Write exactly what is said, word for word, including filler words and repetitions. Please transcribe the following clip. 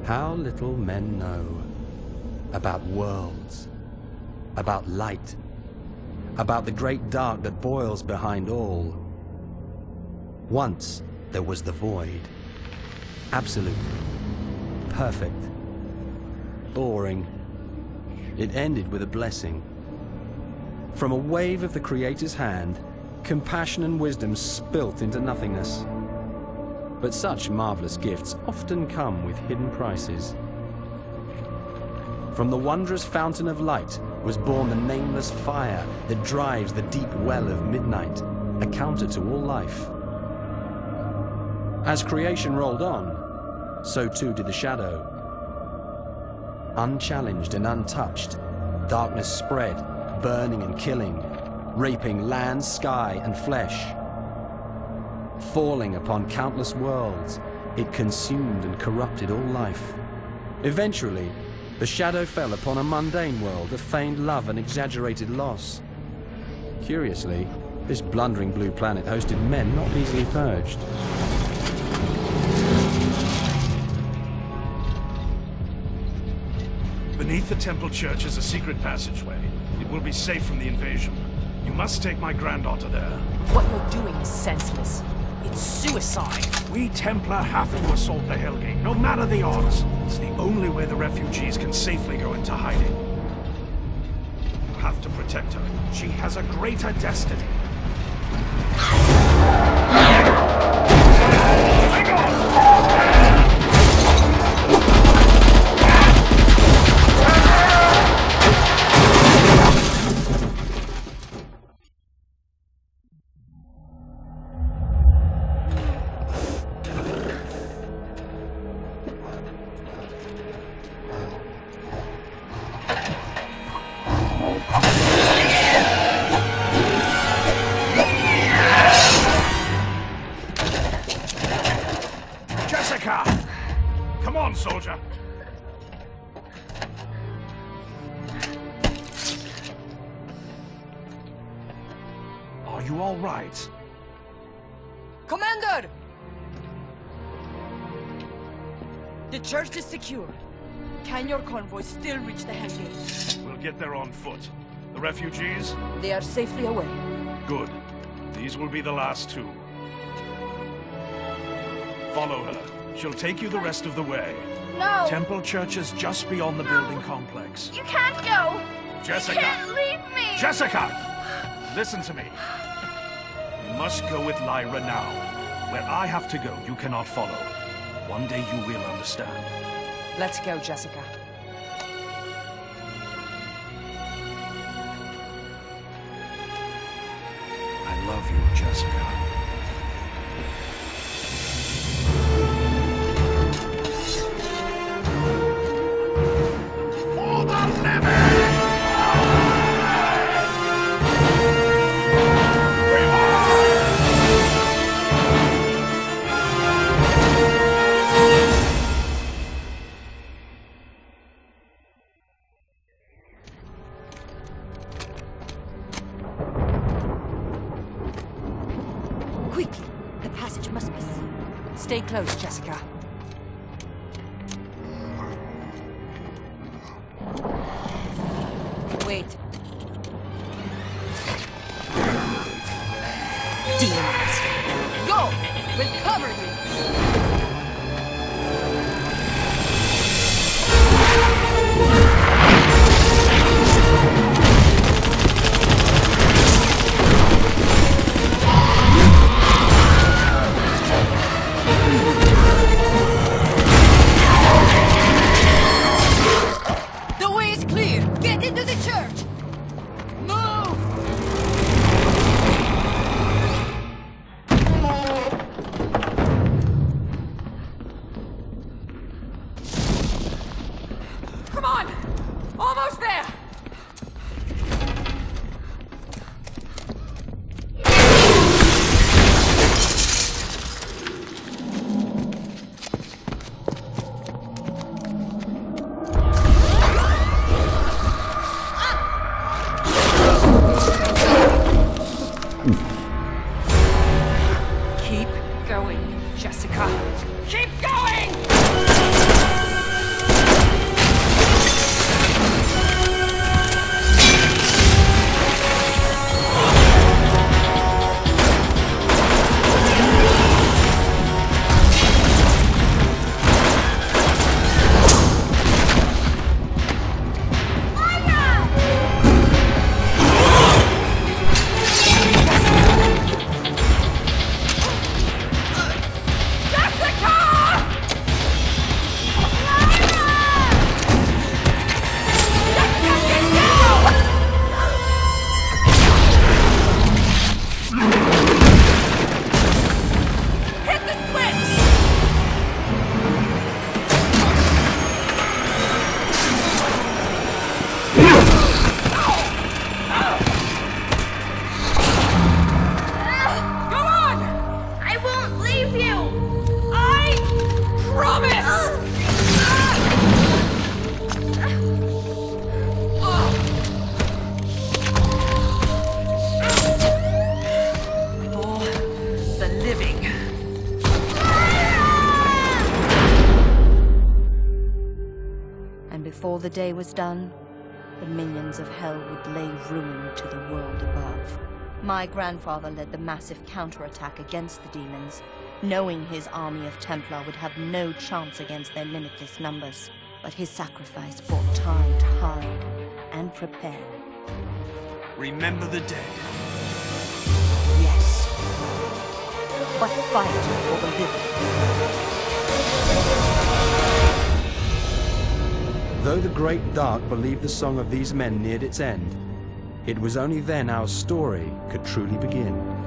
How little men know about worlds, about light, about the great dark that boils behind all. Once there was the void. Absolute. Perfect. Boring. It ended with a blessing. From a wave of the Creator's hand, compassion and wisdom spilt into nothingness. But such marvelous gifts often come with hidden prices. From the wondrous fountain of light was born the nameless fire that drives the deep well of midnight, a counter to all life. As creation rolled on, so too did the shadow. Unchallenged and untouched, darkness spread, burning and killing, raping land, sky, and flesh. Falling upon countless worlds, it consumed and corrupted all life. Eventually, the shadow fell upon a mundane world of feigned love and exaggerated loss. Curiously, this blundering blue planet hosted men not easily purged. Beneath the temple church is a secret passageway. It will be safe from the invasion. You must take my granddaughter there. What you're doing is senseless. It's suicide. We Templar have to assault the Hellgate, no matter the odds. It's the only way the refugees can safely go into hiding. You have to protect her. She has a greater destiny. Hang on! Come on, soldier! Are you all right? Commander! The church is secure. Can your convoy still reach the Hellgate? We'll get there on foot. The refugees? They are safely away. Good. These will be the last two. Follow her. She'll take you the rest of the way. No! Temple Church is just beyond the no. building complex. You can't go! Jessica! You can't leave me! Jessica! Listen to me. You must go with Lyra now. Where I have to go, you cannot follow. One day you will understand. Let's go, Jessica. I love you, Jessica. Quickly! The passage must be seen. Stay close, Jessica. Wait. Demons! Go! We'll cover you! before the day was done, the minions of hell would lay ruin to the world above. My grandfather led the massive counterattack against the demons, knowing his army of Templar would have no chance against their limitless numbers. But his sacrifice bought time to hide and prepare. Remember the dead. Yes. But fight for the living. Though the Great Dark believed the song of these men neared its end, it was only then our story could truly begin.